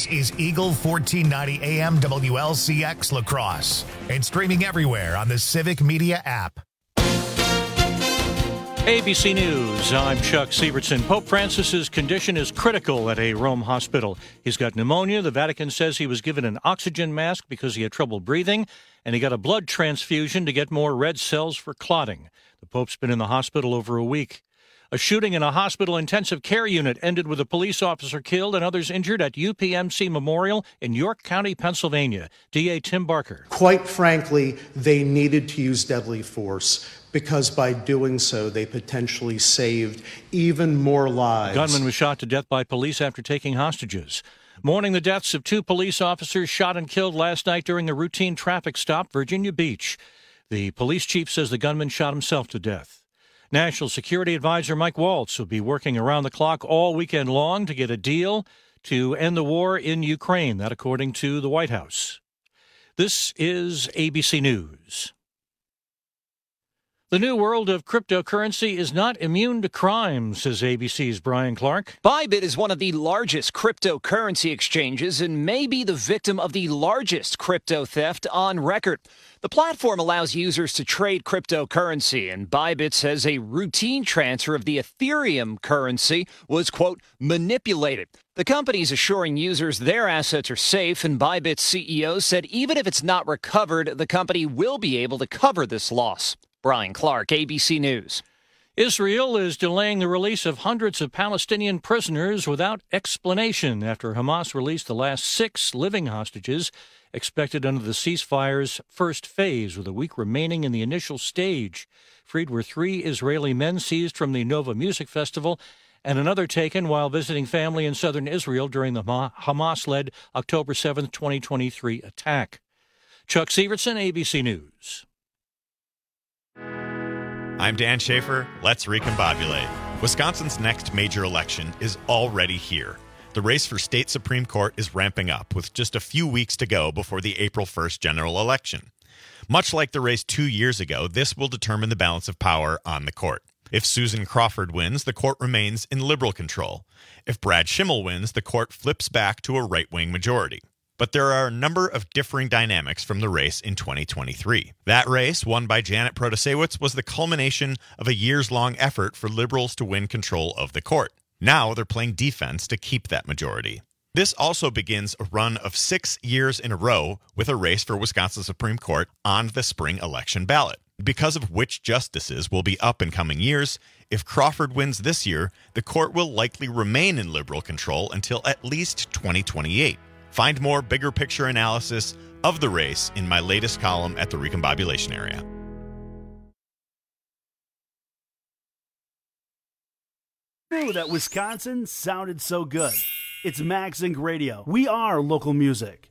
This is Eagle 1490 AM WLCX La Crosse and streaming everywhere on the Civic Media app. ABC News, I'm Chuck Sievertson. Pope Francis's condition is critical at a Rome hospital. He's got pneumonia. The Vatican says he was given an oxygen mask because he had trouble breathing, and he got a blood transfusion to get more red cells for clotting. The Pope's been in the hospital over a week. A shooting in a hospital intensive care unit ended with a police officer killed and others injured at UPMC Memorial in York County, Pennsylvania. DA Tim Barker. Quite frankly, they needed to use deadly force because by doing so, they potentially saved even more lives. The gunman was shot to death by police after taking hostages. Mourning the deaths of 2 police officers shot and killed last night during a routine traffic stop, Virginia Beach. The police chief says the gunman shot himself to death. National Security Advisor Mike Waltz will be working around the clock all weekend long to get a deal to end the war in Ukraine, that according to the White House. This is ABC News. The new world of cryptocurrency is not immune to crime, says ABC's Brian Clark. Bybit is one of the largest cryptocurrency exchanges and may be the victim of the largest crypto theft on record. The platform allows users to trade cryptocurrency, and Bybit says a routine transfer of the Ethereum currency was, quote, manipulated. The company is assuring users their assets are safe, and Bybit's CEO said even if it's not recovered, the company will be able to cover this loss. Brian Clark, ABC News. Israel is delaying the release of hundreds of Palestinian prisoners without explanation after Hamas released the last 6 living hostages expected under the ceasefire's first phase, with a week remaining in the initial stage. Freed were 3 Israeli men seized from the Nova Music Festival and another taken while visiting family in southern Israel during the Hamas-led October 7, 2023 attack. Chuck Sievertson, ABC News. I'm Dan Schaefer. Let's recombobulate. Wisconsin's next major election is already here. The race for state Supreme Court is ramping up with just a few weeks to go before the April 1st general election. Much like the race 2 years ago, this will determine the balance of power on the court. If Susan Crawford wins, the court remains in liberal control. If Brad Schimmel wins, the court flips back to a right-wing majority. But there are a number of differing dynamics from the race in 2023. That race, won by Janet Protasiewicz, was the culmination of a years-long effort for liberals to win control of the court. Now they're playing defense to keep that majority. This also begins a run of 6 years in a row with a race for Wisconsin's Supreme Court on the spring election ballot. Because of which justices will be up in coming years, if Crawford wins this year, the court will likely remain in liberal control until at least 2028. Find more bigger picture analysis of the race in my latest column at the Recombobulation Area. Knew that Wisconsin sounded so good. It's Max Inc. Radio. We are local music.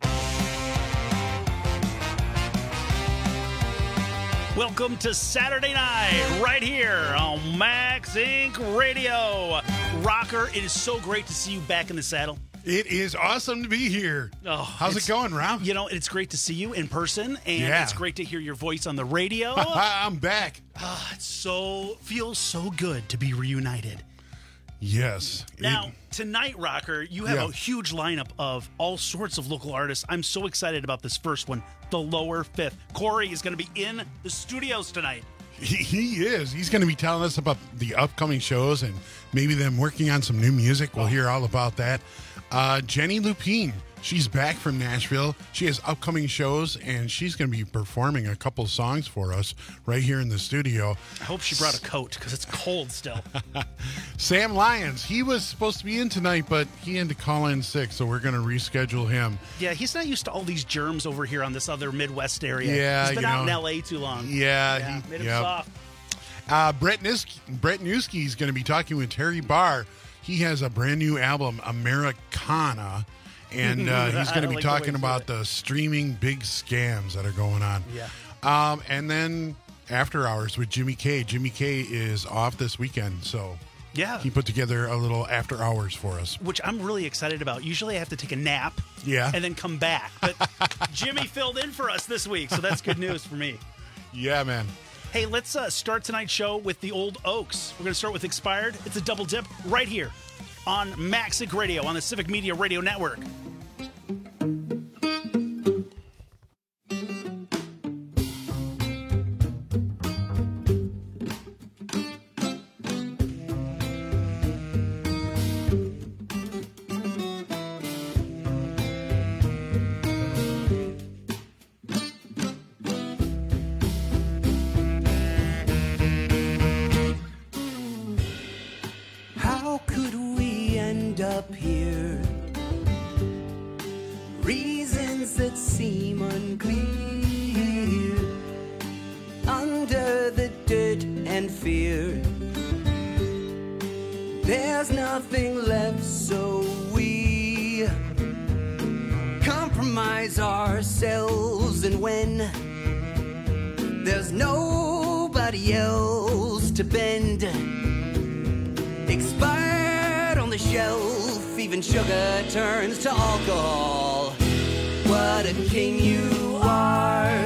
Welcome to Saturday night, right here on Max Inc. Radio. Rocker, it is so great to see you back in the saddle. It is awesome to be here. Oh, how's it going, Rob? You know, it's great to see you in person, and it's great to hear your voice on the radio. I'm back. Feels so good to be reunited. Yes. Now, tonight, Rocker, you have a huge lineup of all sorts of local artists. I'm so excited about this first one, The Lower Fifth. Corey is going to be in the studios tonight. He is. He's going to be telling us about the upcoming shows and maybe them working on some new music. We'll hear all about that. Jenny Lupine, she's back from Nashville. She has upcoming shows, and she's going to be performing a couple songs for us right here in the studio. I hope she brought a coat because it's cold still. Sam Lyons, he was supposed to be in tonight, but he had to call in sick, so we're going to reschedule him. Yeah, he's not used to all these germs over here on this other Midwest area. Yeah, he's been out in L.A. too long. Yeah, made him soft. Brett Newski is going to be talking with Terry Barr. He has a brand new album, Americana, and he's going to be talking about the streaming big scams that are going on. Yeah. And then After Hours with Jimmy K. Jimmy K is off this weekend, so he put together a little After Hours for us. Which I'm really excited about. Usually I have to take a nap and then come back. But Jimmy filled in for us this week, so that's good news for me. Yeah, man. Hey, let's start tonight's show with the Old Oaks. We're going to start with Expired. It's a double dip right here on Maxic Radio on the Civic Media Radio Network. Up here, reasons that seem unclear, under the dirt and fear, there's nothing left, so we compromise ourselves, and when there's nobody else to bend, expired on the shelf, even sugar turns to alcohol. What a king you are.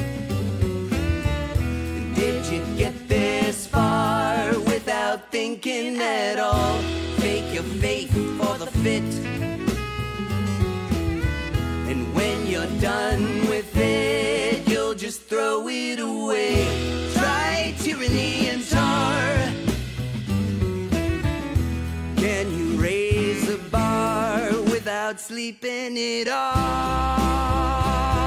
Did you get this far without thinking at all? Fake your faith for the fit, and when you're done with it, you'll just throw it away. Try tyranny and tar. Can you raise a bar without sleeping it off?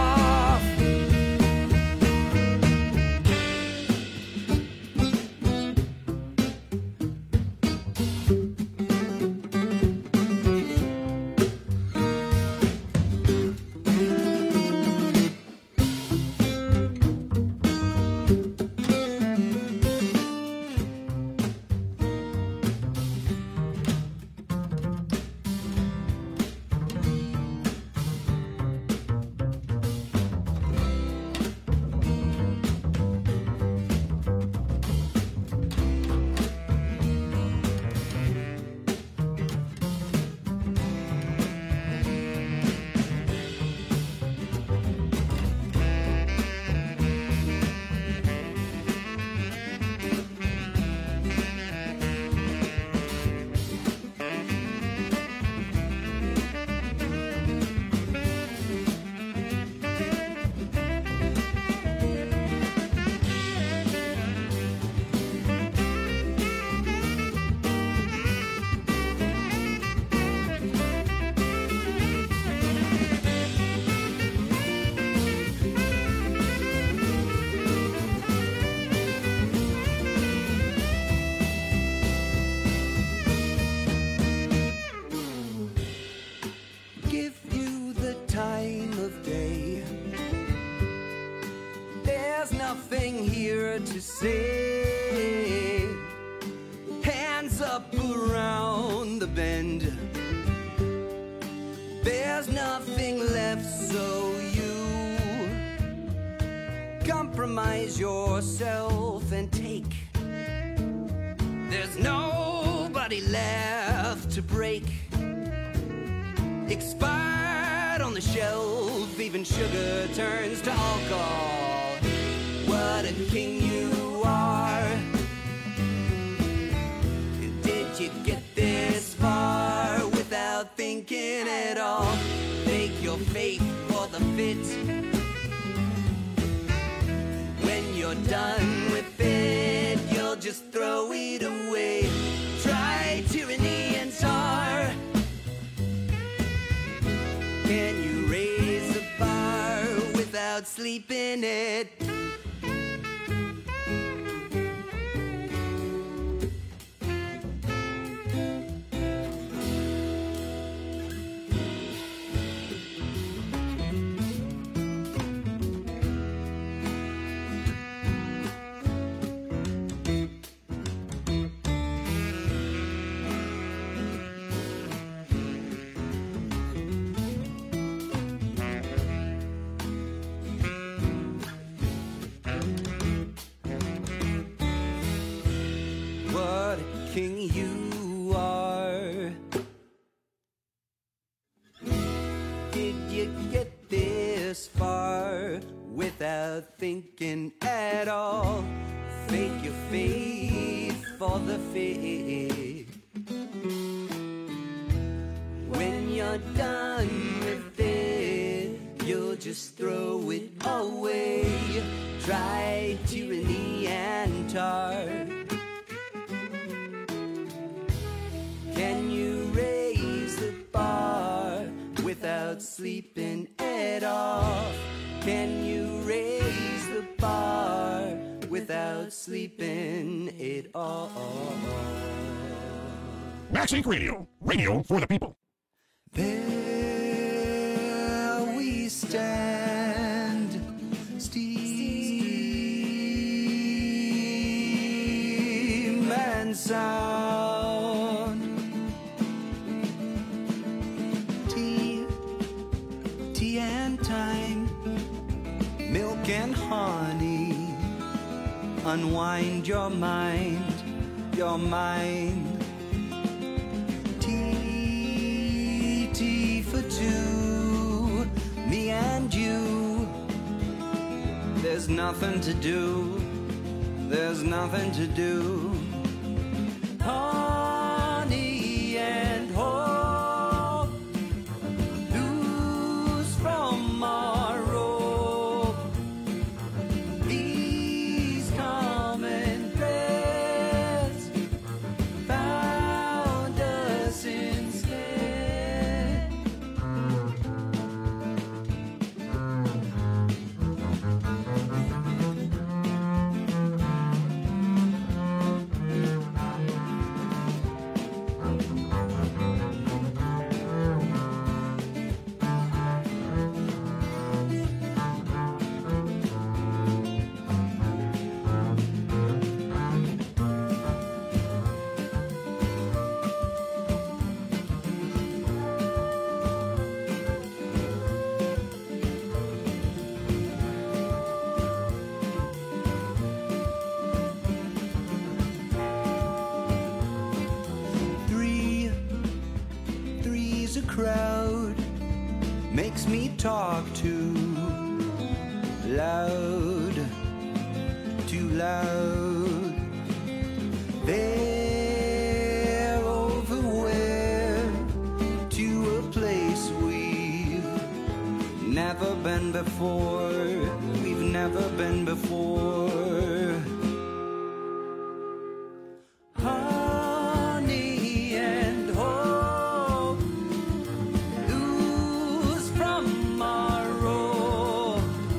To say, hands up around the bend, there's nothing left, so you compromise yourself and take. There's nobody left to break, expired on the shelf, even sugar turns to alcohol. What a king you are. Did you get this far without thinking at all? Fake your faith for the fit. When you're done with it, you'll just throw it away. Try tyranny and tar. Can you raise a bar without sleeping it? King you are. Did you get this far without thinking at all? Fake your faith for the fit, you're done with it, you'll just throw it away. Try tyranny and tar. Can you raise the bar without sleeping it off? Can you raise the bar without sleeping it off? Max Inc. Radio. Radio for the people. There we stand, steam and sound. Tea and time, milk and honey. Unwind your mind, your mind. Tea for two, me and you. There's nothing to do, there's nothing to do. Honey and hope, loose from our rope. These common threads found us instead. Three's a crowd, makes me talk too loud, too loud. They're over where, to a place we've never been before, we've never been before. Honey and hope, loose from our rope.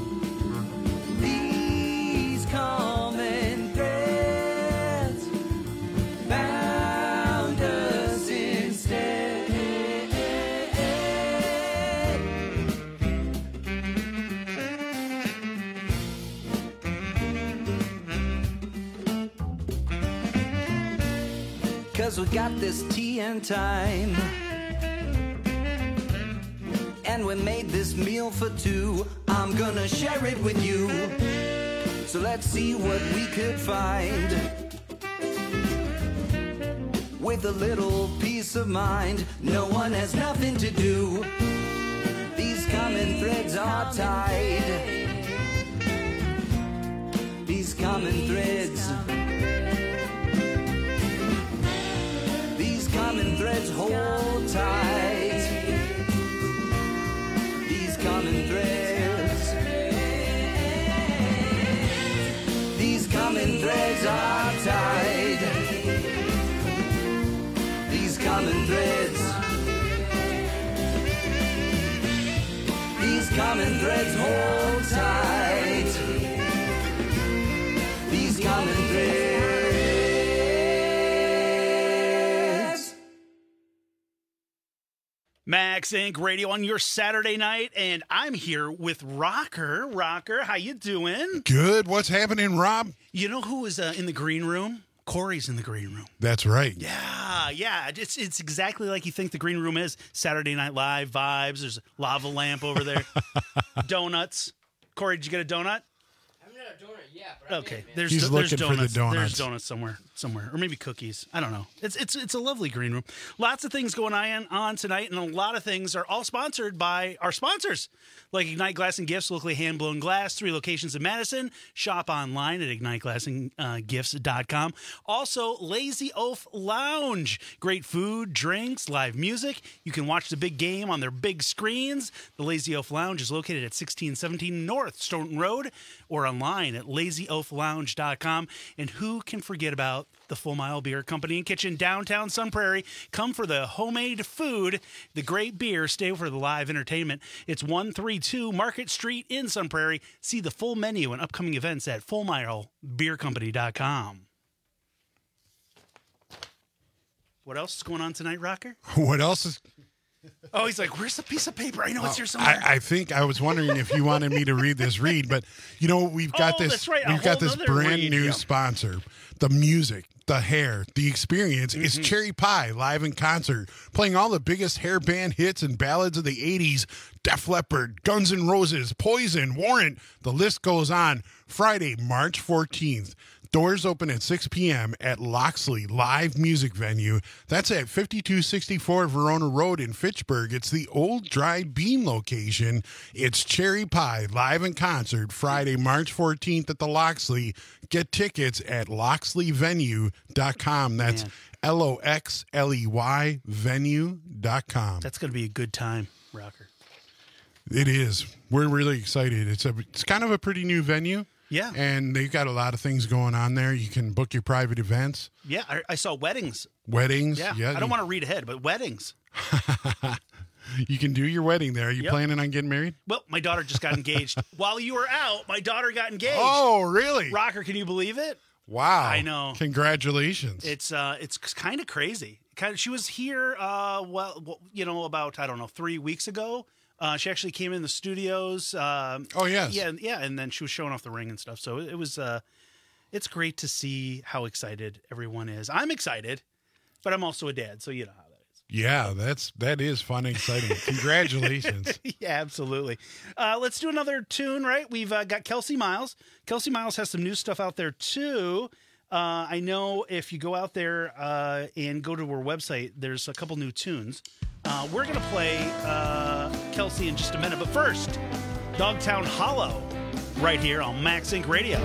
These common threads bound us instead. 'Cause we got this tea and time, and we made this meal for two. I'm gonna share it with you, so let's see what we could find. With a little peace of mind, no one has nothing to do. These common threads are tied. These common threads. These common threads hold tight. These common threads. These common threads are tied. These common threads. These common threads hold tight. These common threads. Max Inc. Radio on your Saturday night, and I'm here with Rocker. Rocker, how you doing? Good. What's happening, Rob? You know who is in the green room? Corey's in the green room. That's right. Yeah. It's exactly like you think the green room is. Saturday Night Live vibes. There's a lava lamp over there. Donuts. Corey, did you get a donut? I haven't had a donut Okay, He's looking for the donuts. There's donuts somewhere, or maybe cookies. I don't know. It's a lovely green room. Lots of things going on tonight, and a lot of things are all sponsored by our sponsors, like Ignite Glass and Gifts, locally hand-blown glass, 3 locations in Madison. Shop online at IgniteGlassandGifts.com. Also, Lazy Oaf Lounge, great food, drinks, live music. You can watch the big game on their big screens. The Lazy Oaf Lounge is located at 1617 North Stoughton Road, or online at LazyOafLounge.com. And who can forget about the Full Mile Beer Company and Kitchen, downtown Sun Prairie? Come for the homemade food, the great beer, stay for the live entertainment. It's 132 Market Street in Sun Prairie. See the full menu and upcoming events at FullMileBeerCompany.com. What else is going on tonight, Rocker? What else is... Oh, he's like, where's the piece of paper? I know it's here somewhere. I think I was wondering if you wanted me to read this read, but we've got this. That's right. We've got this brand new sponsor. The music, the hair, the experience is Cherry Pie live in concert, playing all the biggest hair band hits and ballads of the 80s. Def Leppard, Guns N' Roses, Poison, Warrant. The list goes on. Friday, March 14th. Doors open at 6 p.m. at Loxley Live Music Venue. That's at 5264 Verona Road in Fitchburg. It's the old Dry Bean location. It's Cherry Pie live in concert Friday, March 14th at the Loxley. Get tickets at loxleyvenue.com. That's LOXLEY venue.com. That's going to be a good time, Rocker. It is. We're really excited. It's kind of a pretty new venue. Yeah. And they've got a lot of things going on there. You can book your private events. Yeah, I saw weddings. Weddings? Yeah. I don't want to read ahead, but weddings. You can do your wedding there. Are you planning on getting married? Well, my daughter just got engaged. While you were out, my daughter got engaged. Oh, really? Rocker, can you believe it? Wow. I know. Congratulations. It's kind of crazy. She was here, about, 3 weeks ago. She actually came in the studios. Oh, yes. Yeah, and then she was showing off the ring and stuff. So it was, it's great to see how excited everyone is. I'm excited, but I'm also a dad, so you know how that is. Yeah, that is fun and exciting. Congratulations. Yeah, absolutely. Let's do another tune, right? We've got Kelsey Miles. Kelsey Miles has some new stuff out there, too. I know if you go out there and go to her website, there's a couple new tunes. We're going to play Kelsey in just a minute. But first, Dogtown Hollow right here on Max Inc. Radio.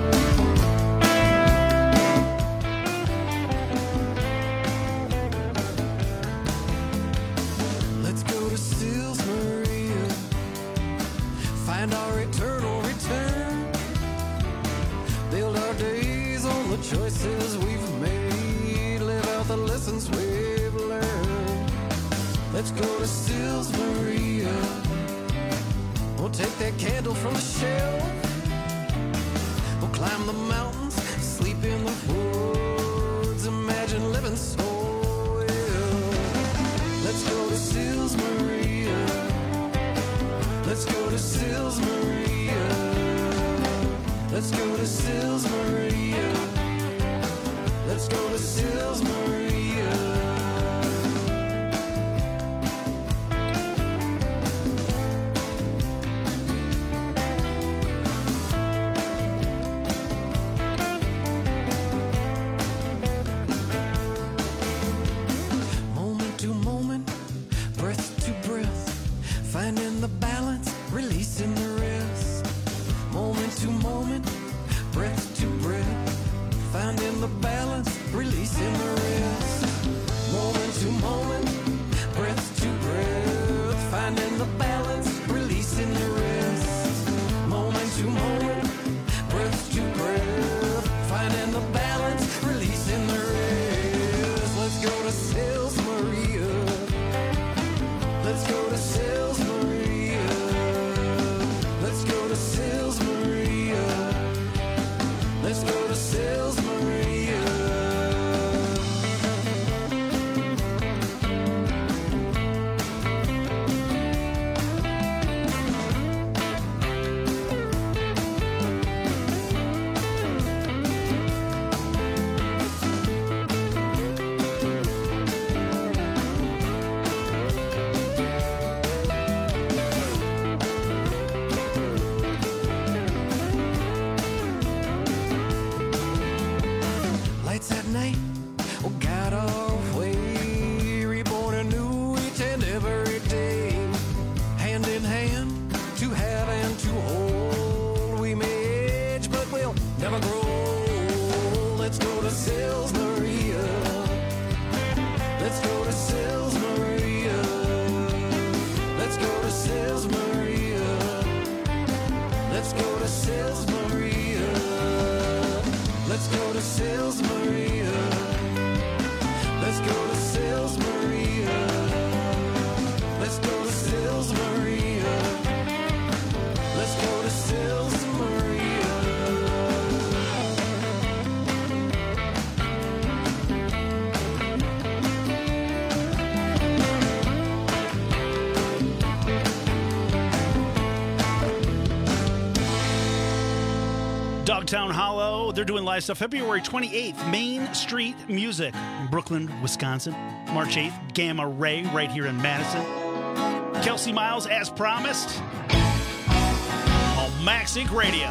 Let's go to Seals Maria, find our eternal return, build our days on the choices we've made, live out the lessons we've learned. Let's go to Seals Maria, we'll take that candle from the shelf, we'll climb the mountains, sleep in the woods, imagine living so well. Let's go to Seals Maria, let's go to Seals Maria, let's go to Seals Maria, let's go to Seals Maria. Finding the balance, releasing the rest. Moment to moment, breath to breath. Finding the balance, releasing the rest. Moment to moment, breath to breath. Finding the balance, releasing the rest. Moment to moment, breath to breath. Finding the balance, releasing the rest. Let's go to Seals Maria. Let's go to Seals Maria. Let's go to Seals Maria. Let's go to Seals Maria. Town Hollow. They're doing live stuff February 28th, Main Street Music in Brooklyn, Wisconsin. March 8th, Gamma Ray right here in Madison. Kelsey Miles, as promised, on Max Inc. Radio.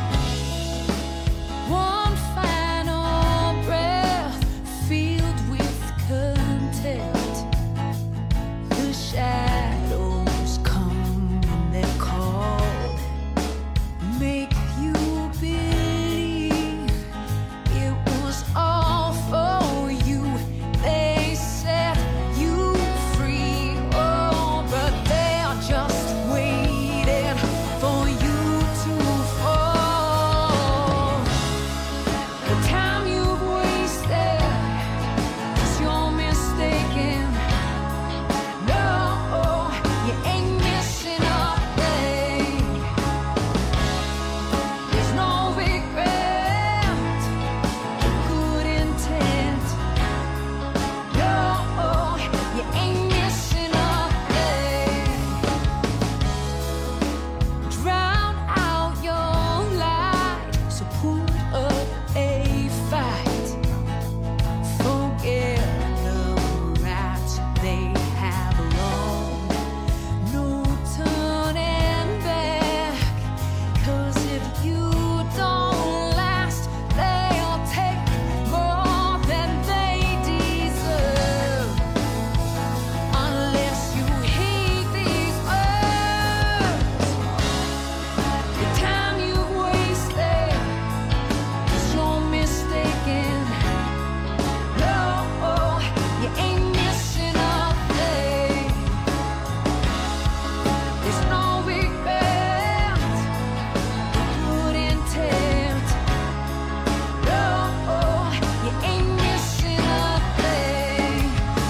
One final breath filled with content. The shadows come and they call. Make you believe it was all for you. They set you free, oh, but they're just waiting for you to fall. The time you've wasted is you're mistaken. No, you ain't missing a thing. There's no regret, good intent. No, you ain't missing a thing. Drown out your light, so put up a fight. Forget the rats they have wrong. No turning back, 'cause if you don't last, they'll take more than they deserve. Unless you heed these words, the time you've wasted is you're mistaken. No, you ain't missing a thing. There's no regret, good intent. No, you ain't missing a thing.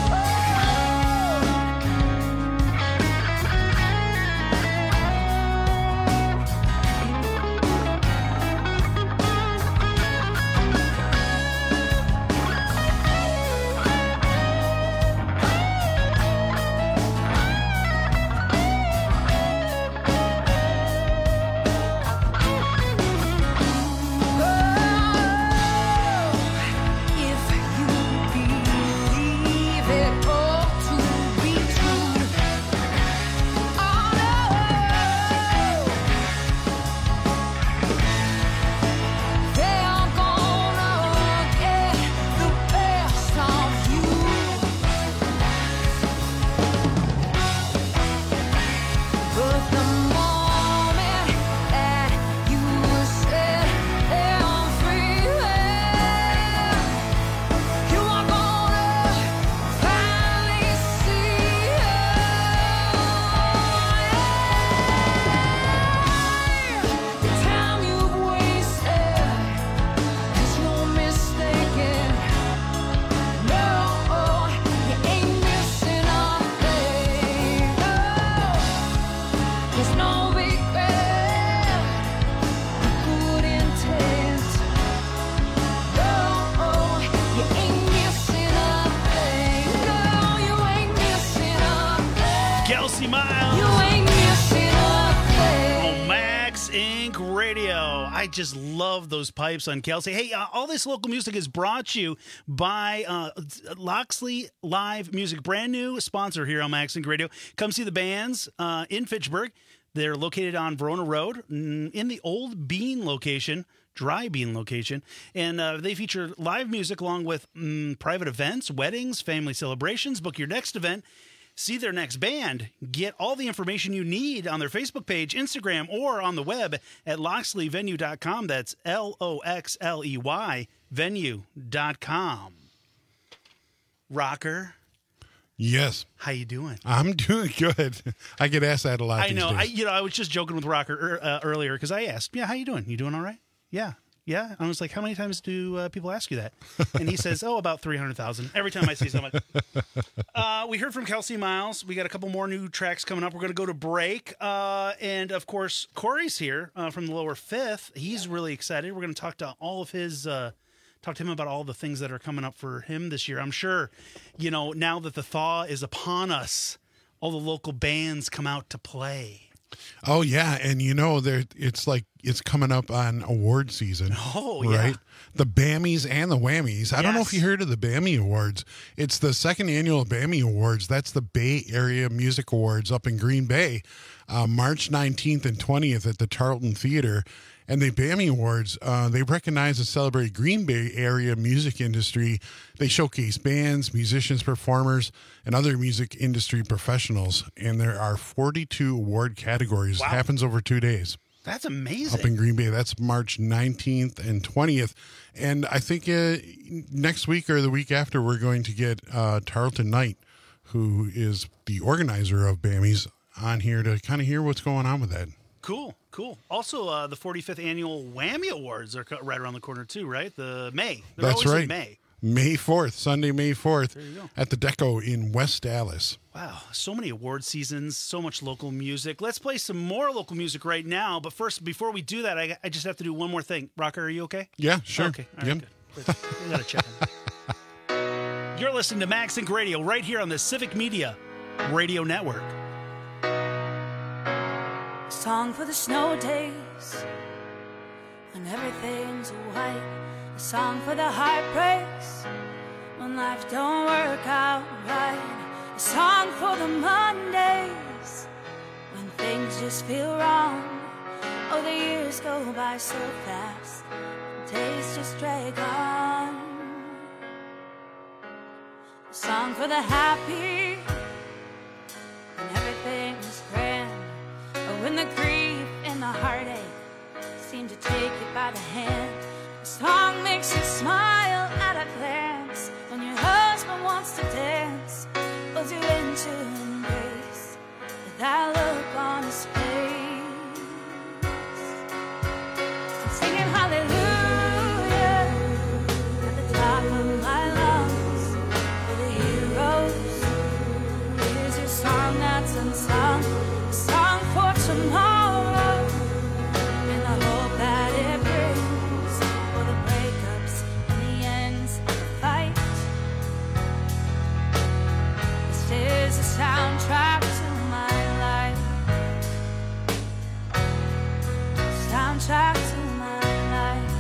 If you believe it all to be true, oh no, they're gonna get the best of you. But the moment that you set them free, you are gonna finally see the time you've wasted, 'cause you're mistaken. No, you ain't missing a thing. No, there's no regret, good intent. No, you ain't missing a thing. No, you ain't missing a thing. Kelsey Miles You ain't missing a thing. on Max Inc. Radio. I just love those pipes on Kelsey. Hey, all this local music is brought to you by Loxley Live Music, brand new sponsor here on Max Inc. Radio. Come see the bands in Fitchburg. They're located on Verona Road in the old Bean location, Dry Bean location. And they feature live music along with private events, weddings, family celebrations. Book your next event. See their next band. Get all the information you need on their Facebook page, Instagram, or on the web at loxleyvenue.com. That's LOXLEY venue.com. Rocker, Yes, how you doing? I'm doing good. I get asked that a lot. I know. These days. I was just joking with Rocker earlier because I asked, "Yeah, how you doing? You doing all right?" Yeah. Yeah. I was like, how many times do people ask you that? And he says, about 300,000 every time I see someone. We heard from Kelsey Miles. We got a couple more new tracks coming up. We're going to go to break. And, of course, Corey's here from the Lower Fifth. He's really excited. We're going to talk to all of his talk to him about all the things that are coming up for him this year. I'm sure, now that the thaw is upon us, all the local bands come out to play. Oh yeah, and it's like it's coming up on award season. Oh, right? yeah. The Bammies and the Whammies. I don't know if you heard of the Bammy Awards. It's the second annual Bammy Awards. That's the Bay Area Music Awards up in Green Bay, March 19th and 20th at the Tarleton Theater. And the Bammy Awards, they recognize and celebrate Green Bay area music industry. They showcase bands, musicians, performers, and other music industry professionals. And there are 42 award categories. Wow. It happens over 2 days. That's amazing. Up in Green Bay. That's March 19th and 20th. And I think next week or the week after, we're going to get Tarleton Knight, who is the organizer of Bammies, on here to kind of hear what's going on with that. Cool. Also, the 45th annual Whammy Awards are right around the corner too, right? They're That's always right. in May. May 4th, Sunday, May 4th, There you go. at the Deco in West Dallas. Wow, so many award seasons, so much local music. Let's play some more local music right now. But first, before we do that, I just have to do one more thing. Rocker, are you okay? Yeah, sure. Okay. All right, good. We got to check in. You're listening to MagSync Radio right here on the Civic Media Radio Network. Song for the snow days when everything's white. A song for the heartbreaks when life don't work out right. A song for the Mondays when things just feel wrong. Oh, the years go by so fast, the days just drag on. A song for the happy when everything is grand. But when the grief and the heartache seem to take you by the hand, a song makes you smile at a glance. When your husband wants to dance, pulls you into embrace with that look on his face. I'm singing hallelujah at the top of my lungs for the heroes. Here's your song that's unsung, a song for tomorrow, and the hope that it brings, for the breakups and the ends of the fight. This is a soundtrack to my life, soundtrack to my life.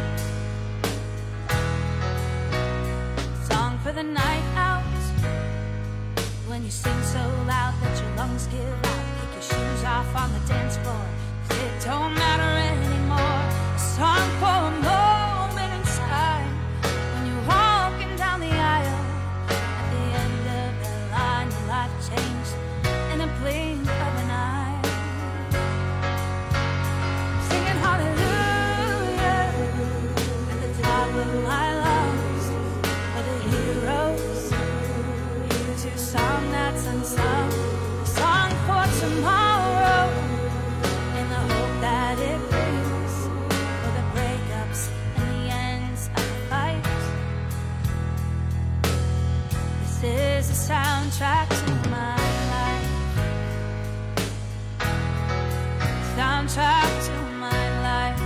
Song for the night out, when you sing so loud that your lungs give out. Kick your shoes off on the dance floor, 'cause it don't matter anymore. A song for a moment in time, when you're walking down the aisle. At the end of the line, your life changed in a blink of an eye. Singing hallelujah at the top of my lungs for the heroes. Here's your song that's unsung, a song for tomorrow, and the hope that it brings, for the breakups and the ends of the fight. This is a soundtrack to my life, soundtrack to my life.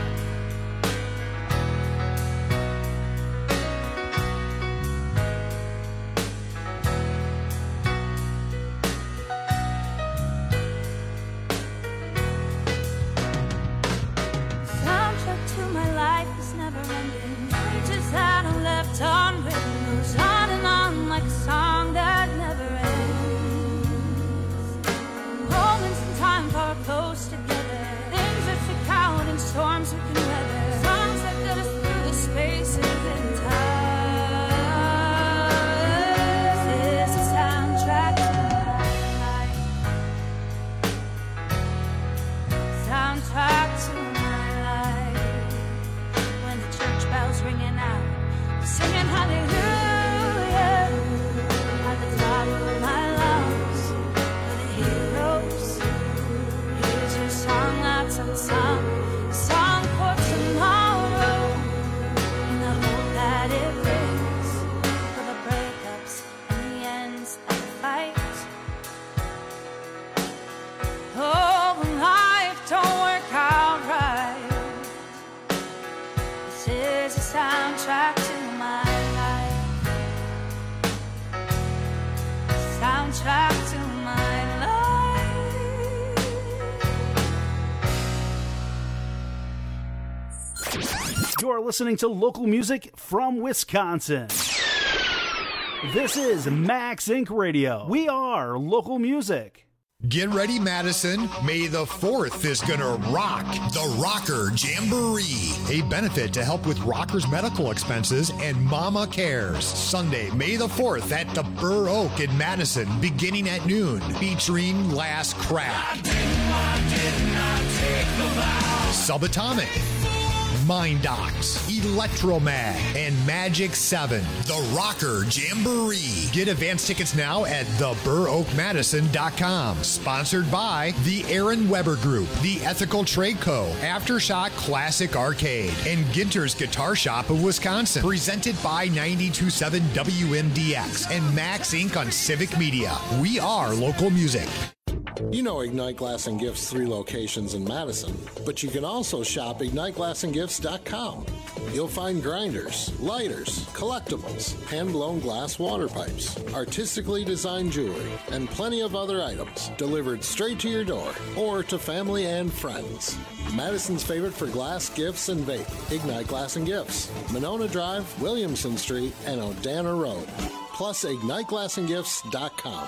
Soundtrack to my life is never ending. Pages that are left unwritten goes on and on like a song that never ends. Moments in time far close together, things that stick out in storms we can weather. Songs that get us through the spaces in time. This is a soundtrack to my life, soundtrack to my life. When the church bells ringing out, singing hallelujah at the top of my lungs for the heroes. Here's your song that's unsung, a song for tomorrow, and the hope that it brings, for the breakups and the ends of the fight. Oh, when life don't work out right, this is a soundtrack to my life, soundtrack to my life. You're listening to local music from Wisconsin. This is Max Inc. Radio. We are local music. Get ready, Madison. May the 4th is gonna rock the Rocker Jamboree, a benefit to help with rockers' medical expenses and Mama Cares. Sunday, May the 4th at the Burr Oak in Madison, beginning at noon, featuring Last Crack, Subatomic, Mind Docs, Electromag, and Magic 7. The Rocker Jamboree. Get advance tickets now at theburroakmadison.com. Sponsored by the Aaron Weber Group, the Ethical Trade Co., Aftershock Classic Arcade, and Ginter's Guitar Shop of Wisconsin. Presented by 92.7 WMDX and Max Inc. on Civic Media. We are local music. You know Ignite Glass and Gifts' 3 locations in Madison, but you can also shop IgniteGlassandGifts.com. You'll find grinders, lighters, collectibles, hand-blown glass water pipes, artistically designed jewelry, and plenty of other items delivered straight to your door or to family and friends. Madison's favorite for glass, gifts, and vape. Ignite Glass and Gifts, Monona Drive, Williamson Street, and Odana Road. Plus, IgniteGlassandGifts.com.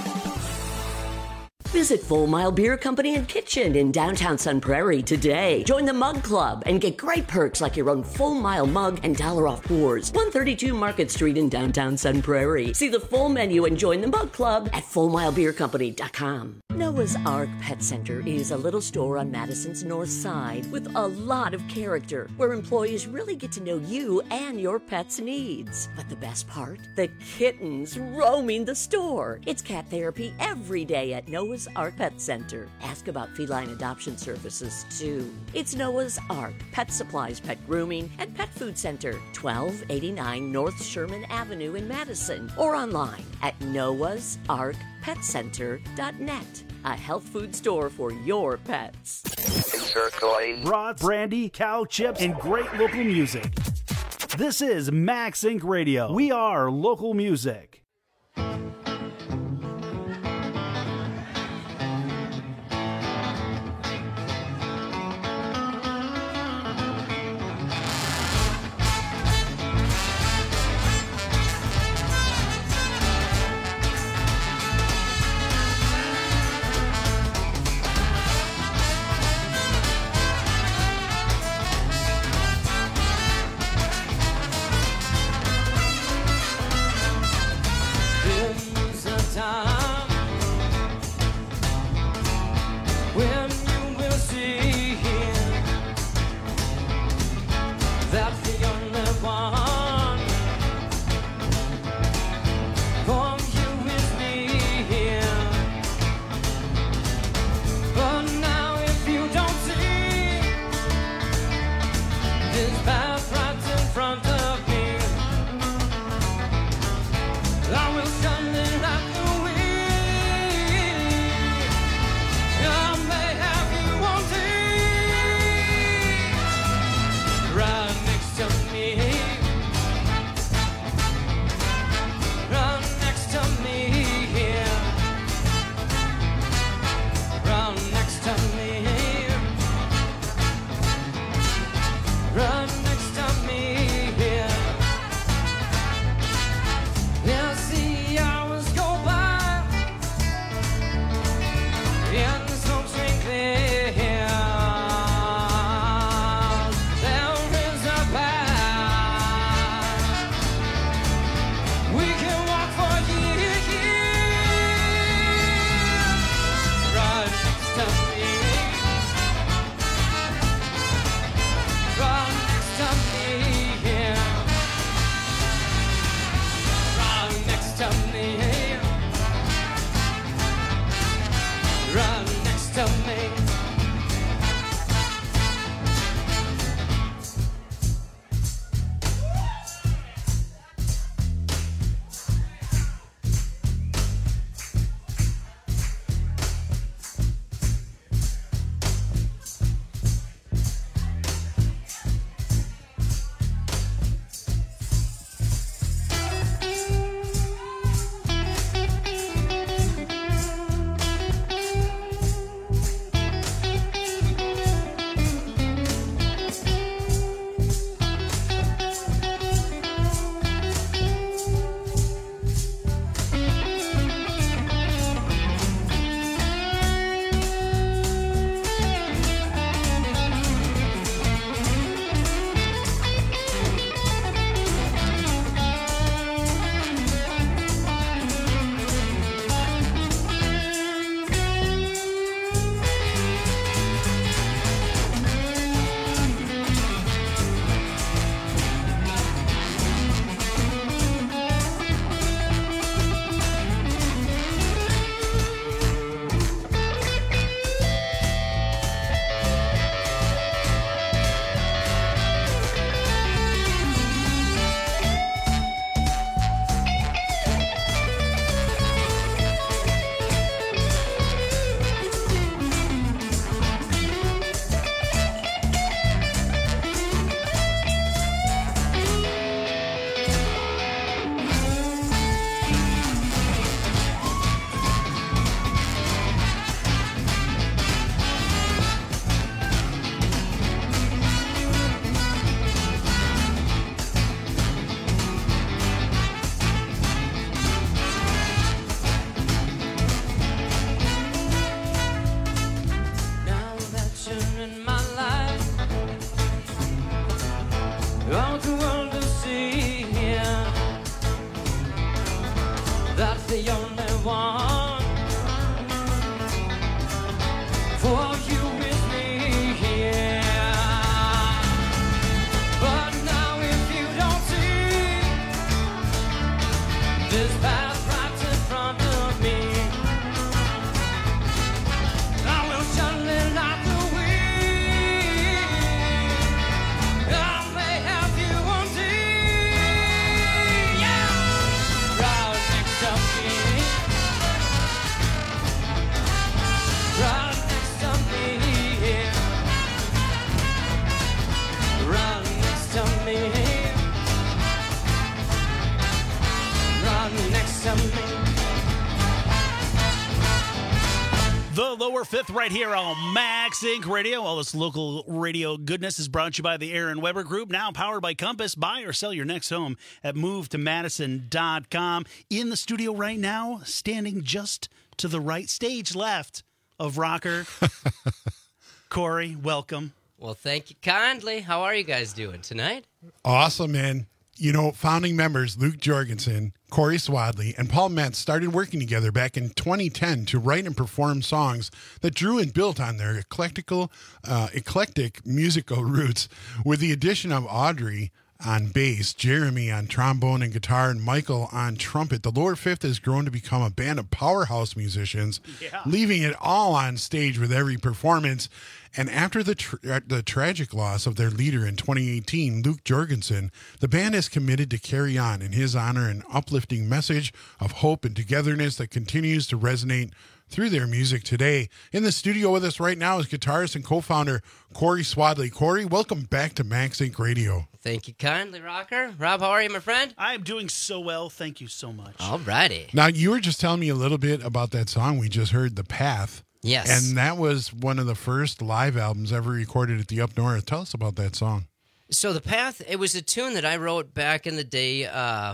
Visit Full Mile Beer Company and Kitchen in downtown Sun Prairie today. Join the Mug Club and get great perks like your own Full Mile mug and $1 off pours. 132 Market Street in downtown Sun Prairie. See the full menu and join the Mug Club at FullMileBeerCompany.com. Noah's Ark Pet Center is a little store on Madison's north side with a lot of character, where employees really get to know you and your pet's needs. But the best part? The kittens roaming the store. It's cat therapy every day at Noah's Ark Pet Center. Ask about feline adoption services, too. It's Noah's Ark Pet Supplies, Pet Grooming, and Pet Food Center, 1289 North Sherman Avenue in Madison, or online at noahsarkpetcenter.net. A health food store for your pets. Brats, brandy, cow chips, and great local music. This is Max Inc. Radio. We are local music. the only one for you with me here. But now if you don't see this path right in front of me, I will shut it out the way. I may have you on deep, yeah, right next to me, right next to me, right next to me, right next to me. The lower fifth right here on Max Inc. Radio. All this local radio goodness is brought to you by the Aaron Weber Group, now powered by Compass. Buy or sell your next home at movetomadison.com. In the studio right now, standing just to the right, stage left of Rocker. Corey, welcome. Well, thank you kindly. How are you guys doing tonight? Awesome, man. You know, founding members Luke Jorgensen, Corey Swadley, and Paul Metz started working together back in 2010 to write and perform songs that drew and built on their eclectic musical roots, with the addition of Audrey on bass, Jeremy on trombone and guitar, and Michael on trumpet. The Lower Fifth has grown to become a band of powerhouse musicians, leaving it all on stage with every performance. And after the tragic loss of their leader in 2018, Luke Jorgensen, the band is committed to carry on in his honor an uplifting message of hope and togetherness that continues to resonate through their music today. In the studio with us right now is guitarist and co-founder Corey Swadley. Corey, welcome back to Max Inc. Radio. Thank you kindly, Rocker. Rob, how are you, my friend? I'm doing so well. Thank you so much. All righty. Now, you were just telling me a little bit about that song we just heard, The Path. Yes. And that was one of the first live albums ever recorded at the Up North. Tell us about that song. So The Path, it was a tune that I wrote back in the day,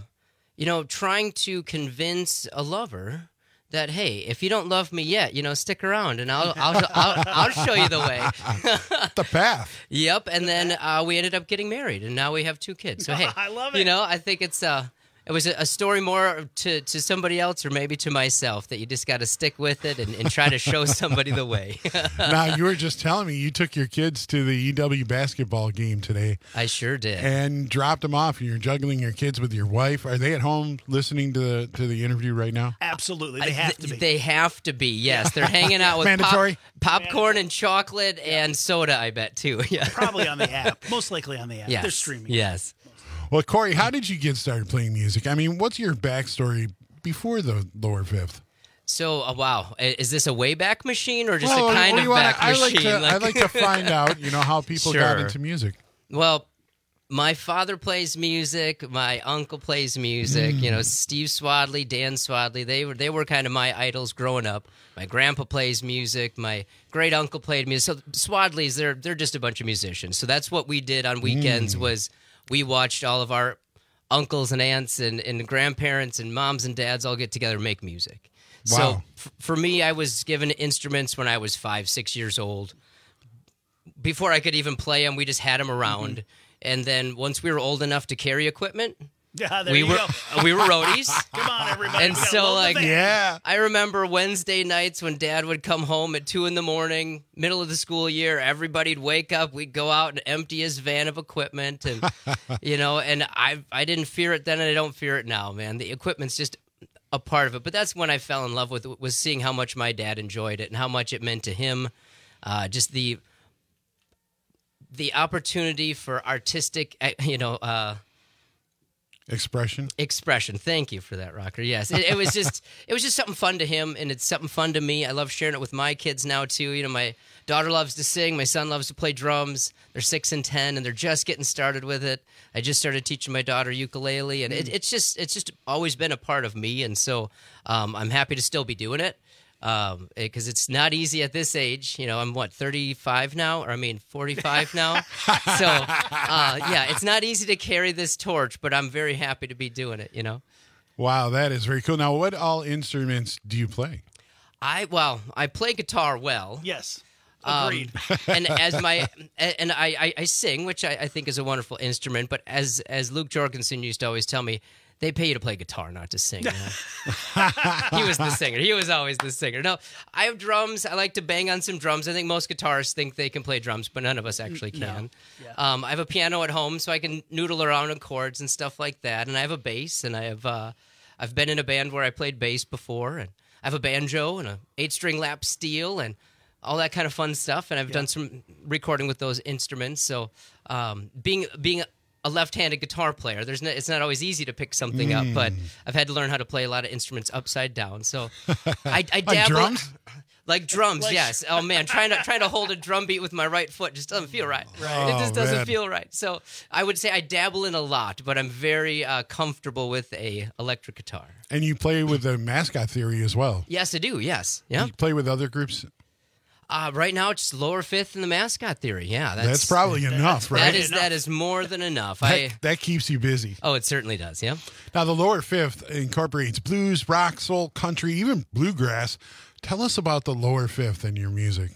trying to convince a lover that, hey, if you don't love me yet, stick around and I'll show you the way. The Path. Yep. And then we ended up getting married, and now we have 2 kids. So, hey, I love it. I think it was a story more to somebody else or maybe to myself, that you just got to stick with it and try to show somebody the way. Now, you were just telling me you took your kids to the EW basketball game today. I sure did. And dropped them off. You're juggling your kids with your wife. Are they at home listening to the interview right now? Absolutely. They have to be. They have to be, yes. They're hanging out with Mandatory? Popcorn and chocolate and soda, I bet, too. Yeah. Probably on the app. Most likely on the app. Yes. They're streaming. Yes. Well, Corey, how did you get started playing music? I mean, what's your backstory before the Lower Fifth? So, wow, is this a Wayback Machine or just a kind of back machine? I'd like to find out, how people got into music. Well, my father plays music. My uncle plays music. Steve Swadley, Dan Swadley, they were kind of my idols growing up. My grandpa plays music. My great uncle played music. So Swadleys, they're just a bunch of musicians. So that's what we did on weekends was we watched all of our uncles and aunts and grandparents and moms and dads all get together and make music. Wow. So for me, I was given instruments when I was 5-6 years old. Before I could even play them, we just had them around. And then once we were old enough to carry equipment, we were roadies. Come on, everybody. And so, yeah. I remember Wednesday nights when Dad would come home at 2 a.m, middle of the school year. Everybody'd wake up. We'd go out and empty his van of equipment, and and I didn't fear it then, and I don't fear it now, man. The equipment's just a part of it. But that's when I fell in love with it, was seeing how much my dad enjoyed it and how much it meant to him. Just the opportunity for artistic, Expression. Thank you for that, Rocker. Yes, it was just something fun to him, and it's something fun to me. I love sharing it with my kids now too. My daughter loves to sing. My son loves to play drums. They're 6 and 10, and they're just getting started with it. I just started teaching my daughter ukulele, and it's just always been a part of me, and so I'm happy to still be doing it. Because it's not easy at this age. I'm 35 now, 45 now. So, it's not easy to carry this torch, but I'm very happy to be doing it, Wow, that is very cool. Now, what all instruments do you play? I play guitar well. Yes. Agreed. And I sing, which I think is a wonderful instrument, but as Luke Jorgensen used to always tell me, They pay you to play guitar, not to sing. He was the singer. He was always the singer. No, I have drums. I like to bang on some drums. I think most guitarists think they can play drums, but none of us actually can. No. Yeah. I have a piano at home, so I can noodle around on chords and stuff like that. And I have a bass, and I've been in a band where I played bass before, and I have a banjo and a 8-string lap steel and all that kind of fun stuff. And I've done some recording with those instruments. So being a left-handed guitar player, it's not always easy to pick something up, but I've had to learn how to play a lot of instruments upside down. So I dabble. Like drums? Like drums, yes. Oh man, trying to hold a drum beat with my right foot just doesn't feel right. It just doesn't feel right. So I would say I dabble in a lot, but I'm very comfortable with a electric guitar. And you play with the Mascot Theory as well. Yes, I do. Yes. Yeah. You play with other groups? Right now, it's Lower Fifth and the Mascot Theory. Yeah, that's probably enough, right? That is more than enough. That keeps you busy. Oh, it certainly does. Yeah. Now, the Lower Fifth incorporates blues, rock, soul, country, even bluegrass. Tell us about the Lower Fifth and your music.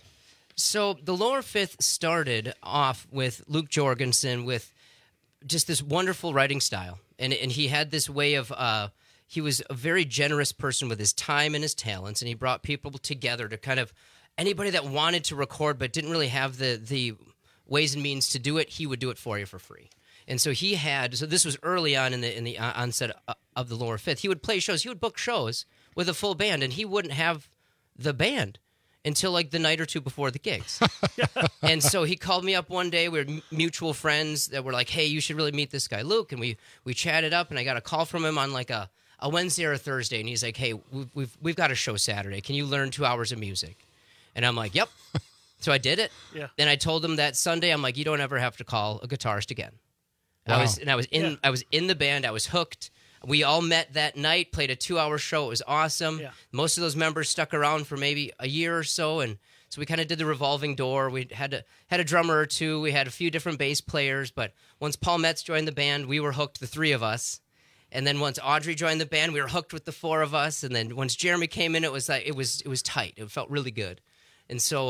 So the Lower Fifth started off with Luke Jorgensen with just this wonderful writing style, and he had this way of. He was a very generous person with his time and his talents, and he brought people together to kind of. Anybody that wanted to record but didn't really have the ways and means to do it, he would do it for you for free. And so this was early on in the onset of the Lower Fifth. He would play shows. He would book shows with a full band, and he wouldn't have the band until like the night or two before the gigs. And so he called me up one day. We were mutual friends that were like, hey, you should really meet this guy, Luke. And we chatted up, and I got a call from him on like a Wednesday or a Thursday, and he's like, hey, we've got a show Saturday. Can you learn 2 hours of music? And I'm like, yep. So I did it. Yeah. Then I told him that Sunday, I'm like, you don't ever have to call a guitarist again. Wow. I was in the band. I was hooked. We all met that night, played a 2-hour show. It was awesome. Yeah. Most of those members stuck around for maybe a year or so, and so we kind of did the revolving door. We had a drummer or two. We had a few different bass players, but once Paul Metz joined the band, we were hooked, the three of us. And then once Audrey joined the band, we were hooked with the four of us. And then once Jeremy came in, it was like it was tight. It felt really good. And so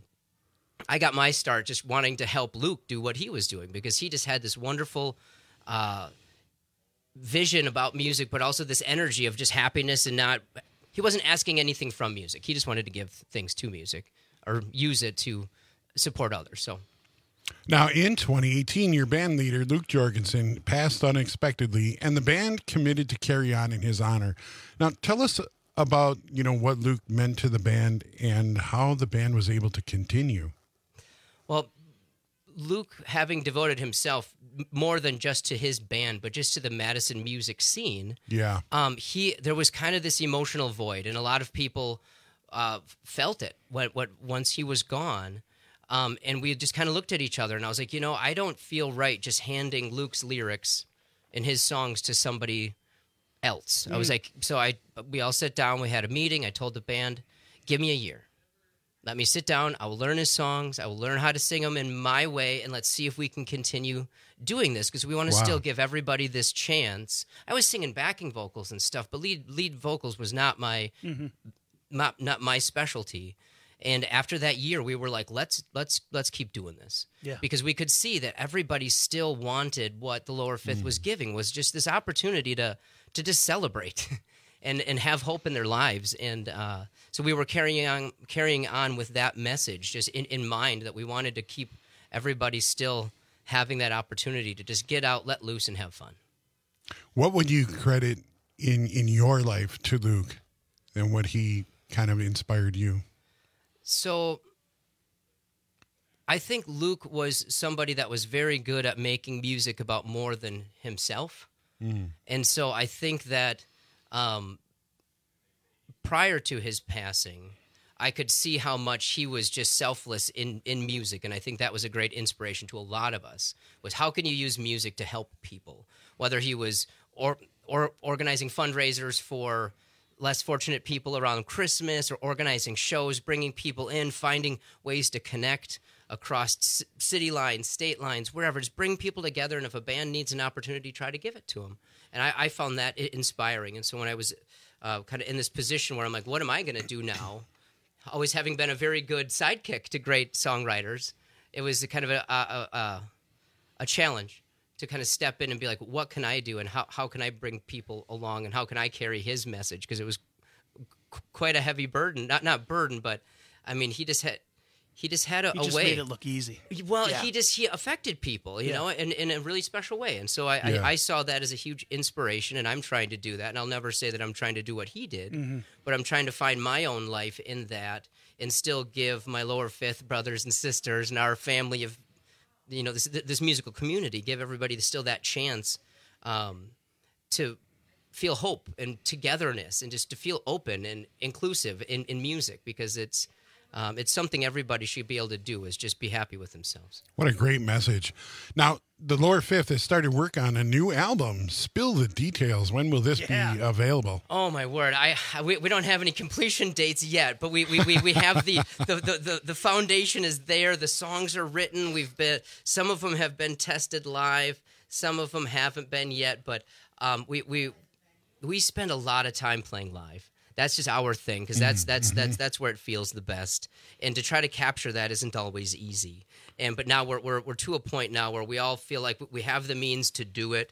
I got my start just wanting to help Luke do what he was doing because he just had this wonderful vision about music, but also this energy of just happiness and he wasn't asking anything from music. He just wanted to give things to music or use it to support others. So now in 2018, your band leader, Luke Jorgensen, passed unexpectedly, and the band committed to carry on in his honor. Now tell us about, what Luke meant to the band and how the band was able to continue. Well, Luke, having devoted himself more than just to his band, but just to the Madison music scene, there was kind of this emotional void, and a lot of people felt it once he was gone. And we just kind of looked at each other, and I was like, I don't feel right just handing Luke's lyrics and his songs to somebody else. I was like, we all sat down, we had a meeting. I told the band, give me a year. Let me sit down. I will learn his songs. I will learn how to sing them in my way, and let's see if we can continue doing this because we want to still give everybody this chance. I was singing backing vocals and stuff, but lead vocals was not my not my specialty. And after that year, we were like, let's keep doing this. Yeah. Because we could see that everybody still wanted what the Lower Fifth was giving, was just this opportunity to just celebrate and have hope in their lives. And so we were carrying on with that message just in mind, that we wanted to keep everybody still having that opportunity to just get out, let loose, and have fun. What would you credit in your life to Luke and what he kind of inspired you? So I think Luke was somebody that was very good at making music about more than himself. And so I think that prior to his passing, I could see how much he was just selfless in music. And I think that was a great inspiration to a lot of us, was how can you use music to help people? Whether he was or organizing fundraisers for less fortunate people around Christmas, or organizing shows, bringing people in, finding ways to connect across city lines, state lines, wherever. Just bring people together, and if a band needs an opportunity, try to give it to them. And I found that inspiring. And so when I was kind of in this position where I'm like, what am I going to do now? Always having been a very good sidekick to great songwriters, it was kind of a challenge to kind of step in and be like, what can I do, and how can I bring people along, and how can I carry his message? Because it was quite a heavy burden, not burden, but I mean, he just had a He just way. made it look easy. Well, Yeah. he affected people, you know, in a really special way. And so I saw that as a huge inspiration, and I'm trying to do that. And I'll never say that I'm trying to do what he did, but I'm trying to find my own life in that and still give my lower fifth brothers and sisters and our family of, you know, this musical community, give everybody still that chance to feel hope and togetherness and just to feel open and inclusive in music, because it's something everybody should be able to do, is just be happy with themselves. What a great message. Now, the lower fifth has started work on a new album. Spill the details. When will this be available? Oh my word! We don't have any completion dates yet, but we have the foundation is there. The songs are written. Some of them have been tested live. Some of them haven't been yet, but we spend a lot of time playing live. That's just our thing, because that's where it feels the best. And to try to capture that isn't always easy. But now we're to a point now where we all feel like we have the means to do it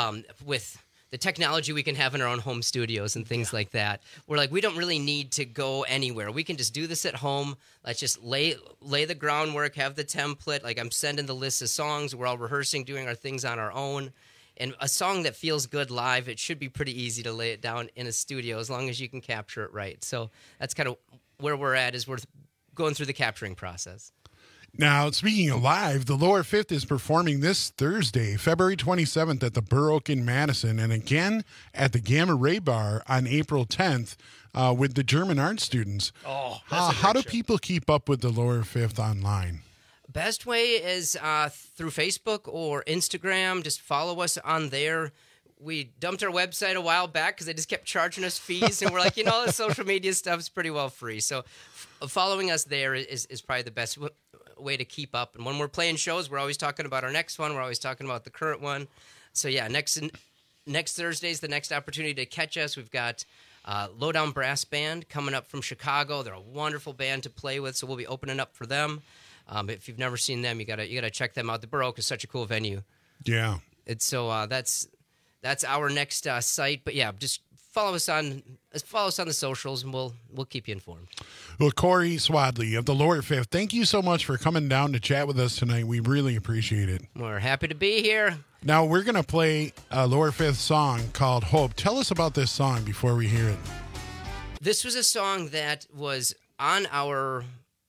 with the technology we can have in our own home studios and things like that. We're like, we don't really need to go anywhere. We can just do this at home. Let's just lay the groundwork, have the template. Like, I'm sending the list of songs. We're all rehearsing, doing our things on our own. And a song that feels good live, it should be pretty easy to lay it down in a studio as long as you can capture it right. So that's kind of where we're at, is we're going through the capturing process. Now, speaking of live, the lower fifth is performing this Thursday, February 27th at the Burr Oak in Madison, and again at the Gamma Ray Bar on April 10th with the German art students. Oh, how do people keep up with the lower fifth online? Best way is through Facebook or Instagram. Just follow us on there. We dumped our website a while back because they just kept charging us fees, and we're like, all the social media stuff is pretty well free. So following us there is probably the best way to keep up. And when we're playing shows, we're always talking about our next one. We're always talking about the current one. So yeah, next Thursday is the next opportunity to catch us. We've got Lowdown Brass Band coming up from Chicago. They're a wonderful band to play with, so we'll be opening up for them. If you've never seen them, you gotta check them out. The Burr Oak is such a cool venue. Yeah. And so that's our next site. But yeah, just follow us on the socials, and we'll keep you informed. Well, Corey Swadley of the Lower Fifth, thank you so much for coming down to chat with us tonight. We really appreciate it. We're happy to be here. Now we're gonna play a Lower Fifth song called "Hope." Tell us about this song before we hear it. This was a song that was on our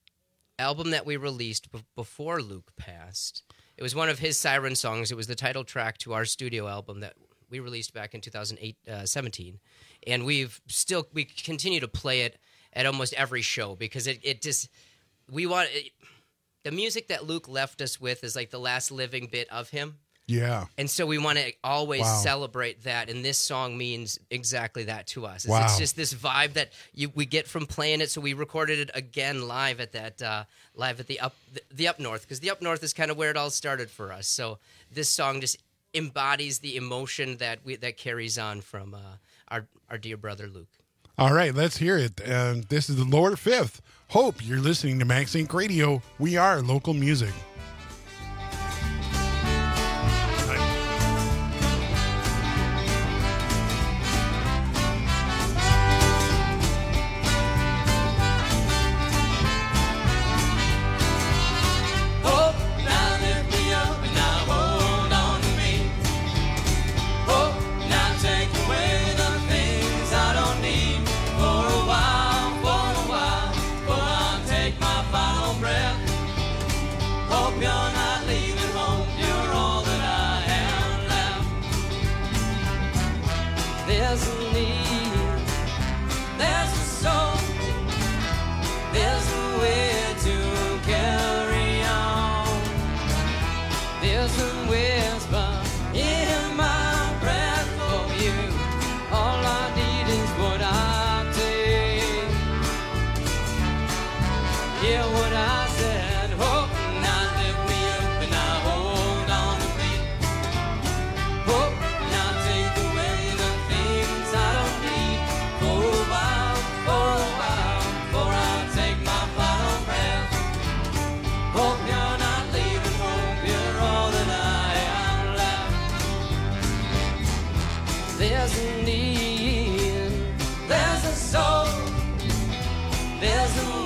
album that we released before Luke passed. It was one of his Siren songs. It was the title track to our studio album that we released back in 2017. And we continue to play it at almost every show, because the music that Luke left us with is like the last living bit of him. Yeah. And so we want to always celebrate that, and this song means exactly that to us. It's just this vibe that we get from playing it. So we recorded it again live at the Up North, because the Up North is kind of where it all started for us. So this song just embodies the emotion that carries on from our dear brother Luke. All right, let's hear it. This is the Lower Fifth. Hope. You're listening to Max Inc. Radio. We are local music. Oh,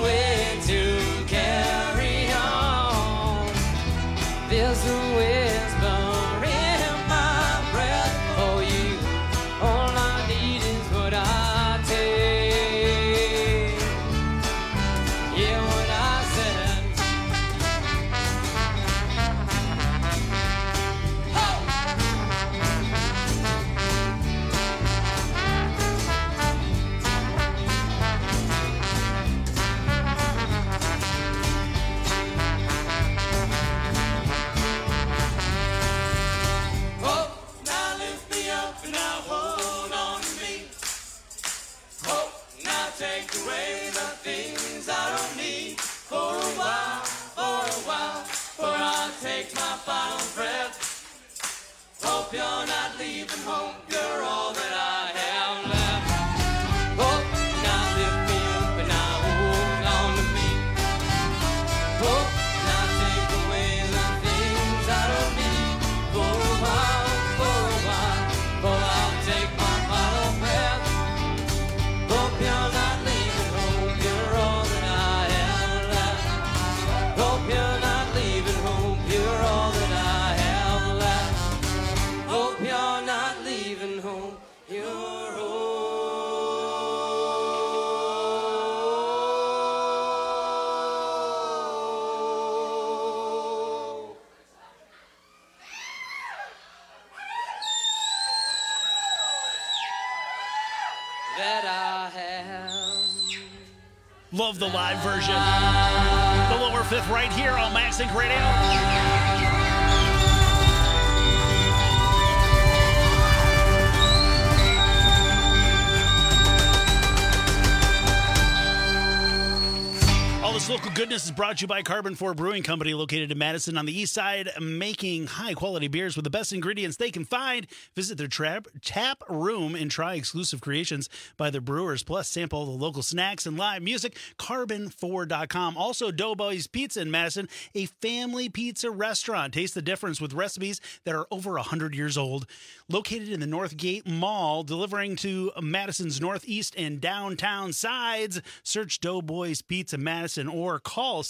way to carry on. There's a whisper in my breath for you. All I need is what I take. Yeah, what I said. Oh, now lift me up and now hold on to me. Oh, now take away the things I don't need. For a while, for I'll take my final breath. Hope you're not leaving home, you're all that I have left. Oh, now lift me up and now hold on to me. Oh, now take away the things I don't need. For a while, for I'll take my final breath. Hope you're not leaving home, you're all that I have left. Hope you're not leaving home, you're all that I have left. Hope you're not leaving home, you're all that I have. Love the live version. The lower fifth right here on Max Inc. Radio. All this local goodness is brought to you by Carbon 4 Brewing Company, located in Madison on the east side, making high-quality beers with the best ingredients they can find. Visit their tap room and try exclusive creations by their brewers, plus sample all the local snacks and live music. Carbon4.com. Also, Doughboys Pizza in Madison, a family pizza restaurant. Taste the difference with recipes that are over 100 years old. Located in the Northgate Mall, delivering to Madison's northeast and downtown sides. Search Doughboys Pizza Madison or call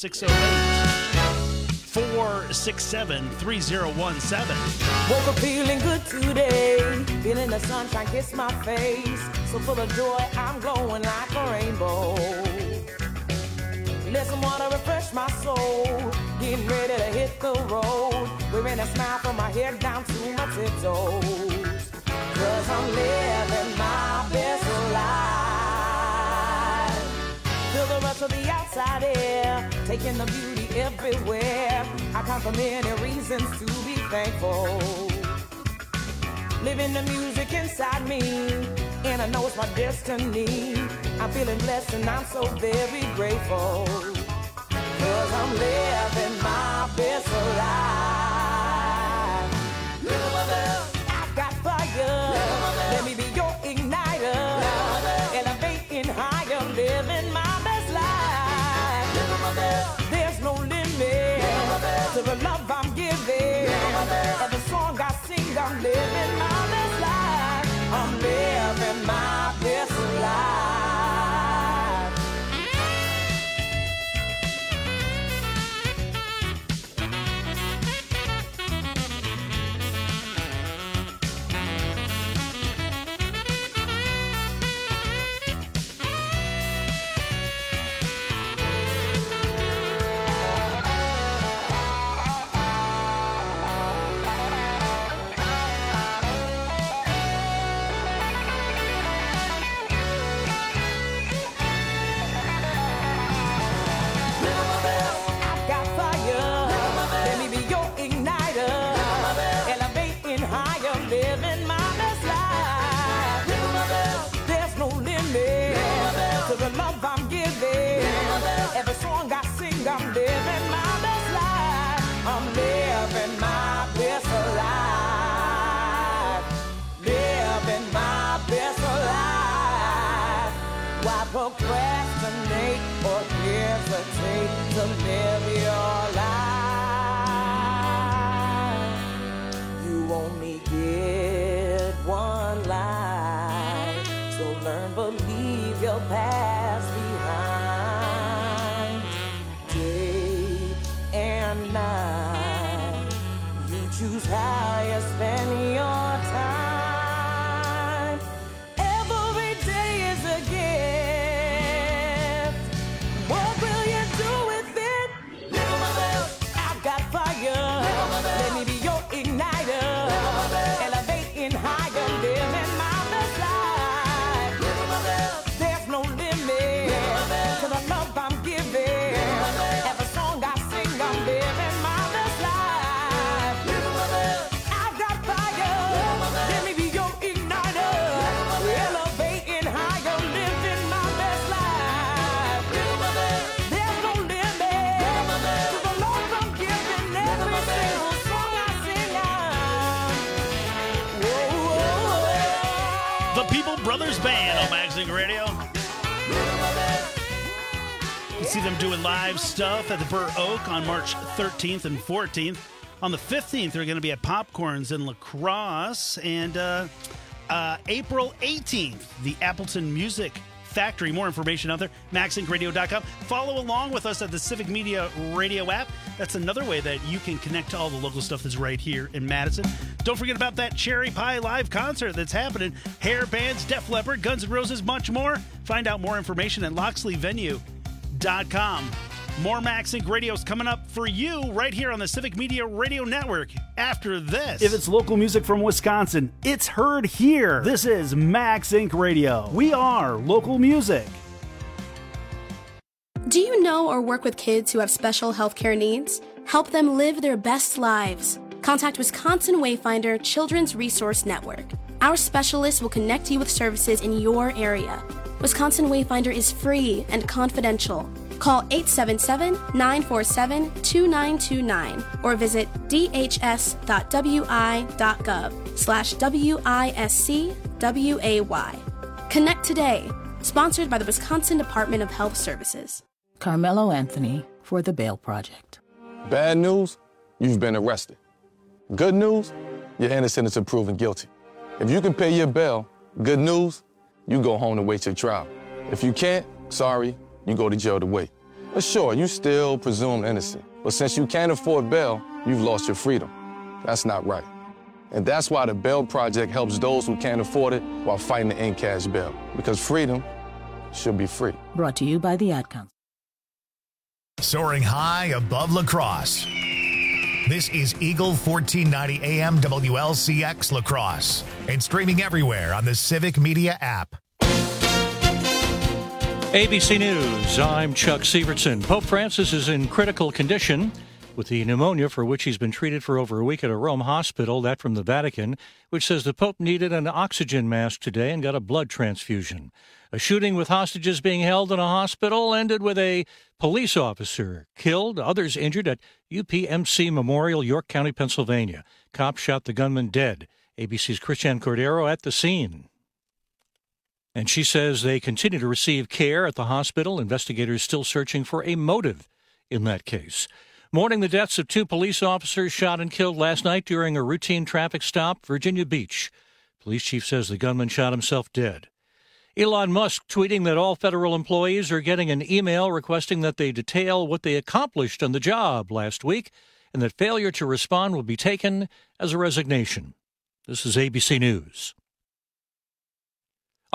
608-467-3017. Woke up feeling good today, feeling the sunshine kiss my face. So full of joy, I'm glowing like a rainbow. Let some water refresh my soul, getting ready to hit the road. Wearing a smile from my hair down to my tiptoes. 'Cause I'm living my best life. Feel the rush of the outside air, taking the beauty everywhere. I count for many reasons to be thankful. Living the music inside me, and I know it's my destiny. I'm feeling blessed and I'm so very grateful. 'Cause I'm living my best life. Living my best. I've got fire. Let me be your igniter. Elevating higher, living my best life. There's no limit to the love I'm giving. Every song I sing, I'm living my best life. I'm living my best life. Every song I sing, I'm living my best life. I'm living my best life. Living my best life. Why procrastinate or hesitate to live your life? You only get one life, so learn, believe your past behind. and night. You choose how you spend your time. Every day is a gift. What will you do with it? Little mother, I've got fire. Let me be your igniter. Elevating higher, living my best life. There's no limit to the love I'm giving. Every song I sing, I'm living my best life. I've got fire. Let me be your igniter. Elevating higher, living my best life. There's no limit to the love I'm giving. Every single song I sing, The People Brothers Band on Magazine Radio. You see them doing live stuff at the Burr Oak on March 13th and 14th. On the 15th, they're going to be at Popcorns in La Crosse. And April 18th, the Appleton Music Factory. More information out there, maxinkradio.com. Follow along with us at the Civic Media Radio app. That's another way that you can connect to all the local stuff that's right here in Madison. Don't forget about that Cherry Pie live concert that's happening. Hair bands, Def Leppard, Guns N' Roses, much more. Find out more information at LoxleyVenue.com. More Max Inc. Radio's coming up for you right here on the Civic Media Radio Network after this. If it's local music from Wisconsin, it's heard here. This is Max Inc. Radio. We are local music. Do you know or work with kids who have special healthcare needs? Help them live their best lives. Contact Wisconsin Wayfinder Children's Resource Network. Our specialists will connect you with services in your area. Wisconsin Wayfinder is free and confidential. Call 877-947-2929 or visit dhs.wi.gov/WISCWAY. Connect today. Sponsored by the Wisconsin Department of Health Services. Carmelo Anthony for the Bail Project. Bad news, you've been arrested. Good news, you're innocent until proven guilty. If you can pay your bail, good news, you go home to wait your trial. If you can't, sorry, you go to jail to wait. But sure, you still presumed innocent. But since you can't afford bail, you've lost your freedom. That's not right. And that's why the Bail Project helps those who can't afford it while fighting to end cash bail. Because freedom should be free. Brought to you by the Ad Council. Soaring high above La Crosse. This is Eagle 1490 AM WLCX La Crosse and streaming everywhere on the Civic Media app. ABC News, I'm Chuck Sievertson. Pope Francis is in critical condition with the pneumonia for which he's been treated for over a week at a Rome hospital, that from the Vatican, which says the Pope needed an oxygen mask today and got a blood transfusion. A shooting with hostages being held in a hospital ended with a police officer killed, others injured at UPMC Memorial, York County, Pennsylvania. Cops shot the gunman dead. ABC's Christian Cordero at the scene. And she says they continue to receive care at the hospital. Investigators still searching for a motive in that case. Mourning the deaths of two police officers shot and killed last night during a routine traffic stop, Virginia Beach. Police chief says the gunman shot himself dead. Elon Musk tweeting that all federal employees are getting an email requesting that they detail what they accomplished on the job last week and that failure to respond will be taken as a resignation. This is ABC News.